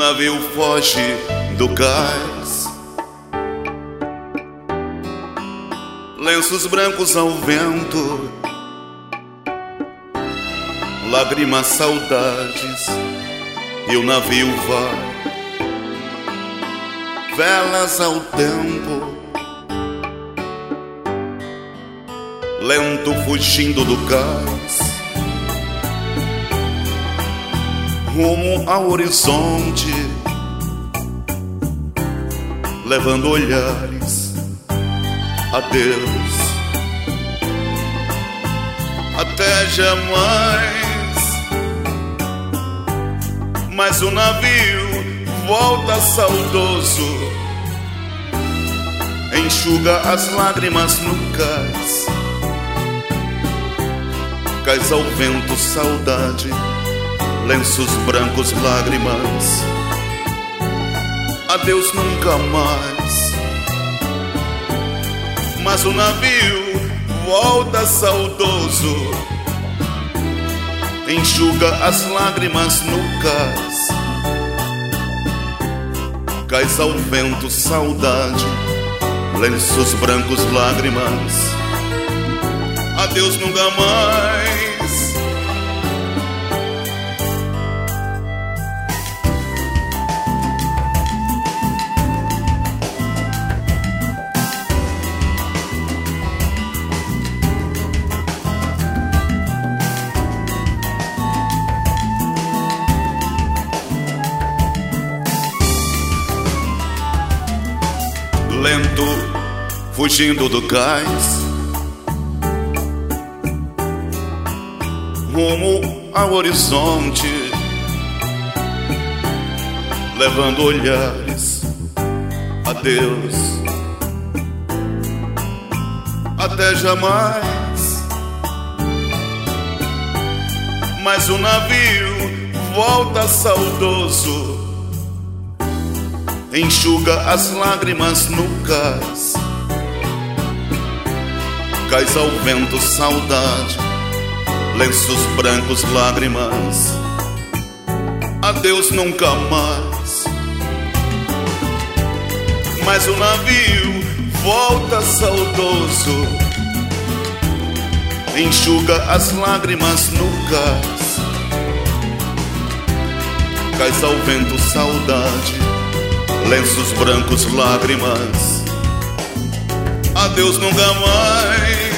navio foge do cais, lenços brancos ao vento, lágrimas, saudades, e o navio vai. Velas ao tempo, lento fugindo do cais, rumo ao horizonte, levando olhares a Deus. Até jamais, mas o navio volta saudoso, enxuga as lágrimas no cais. Cais ao vento, saudade, lenços brancos, lágrimas. Adeus, nunca mais. Mas o navio volta saudoso, enxuga as lágrimas no cais. Cais ao vento, saudade, lenços brancos, lágrimas. Adeus, nunca mais. Lento, fugindo do cais, rumo ao horizonte, levando olhares a Deus. Até jamais, mas o navio volta saudoso, enxuga as lágrimas no cais. Cais ao vento, saudade, lenços brancos, lágrimas. Adeus, nunca mais. Mas o navio volta saudoso, enxuga as lágrimas no cais. Cais ao vento, saudade, lenços brancos, lágrimas. Adeus, nunca mais.